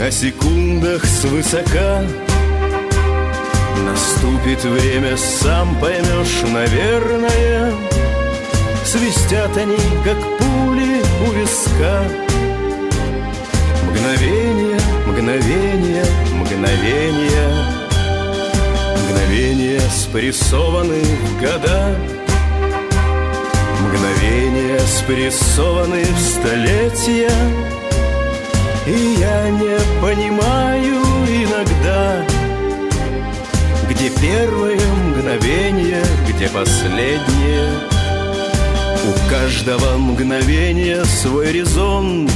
о секундах свысока. Наступит время, сам поймешь, наверное. Свистят они, как пули у виска. Мгновение, мгновение, мгновение. Мгновения спрессованы в года. Мгновения спрессованы в столетия. И я не понимаю иногда, где первое мгновение, где последнее. У каждого мгновения свой резон,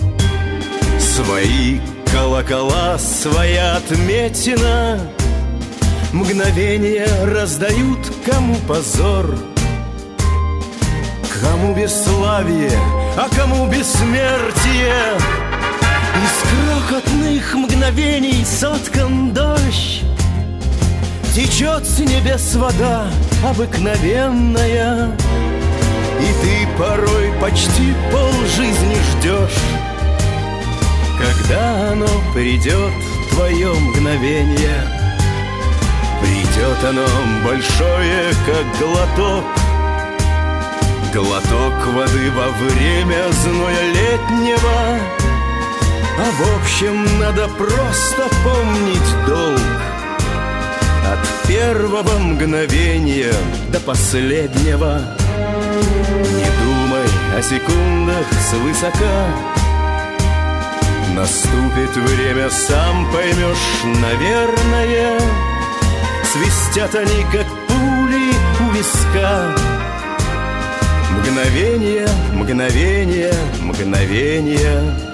свои колокола, своя отметина. Мгновения раздают кому позор, кому бесславие, а кому бессмертие. Из крохотных мгновений соткан дождь, течет с небес вода обыкновенная. И ты порой почти полжизни ждешь, когда оно придет, твое мгновение. Придет оно большое, как глоток, глоток воды во время зноя летнего. А в общем, надо просто помнить долг от первого мгновения до последнего. Не думай о секундах свысока. Наступит время, сам поймешь, наверное. Свистят они, как пули у виска. Мгновение, мгновение, мгновение.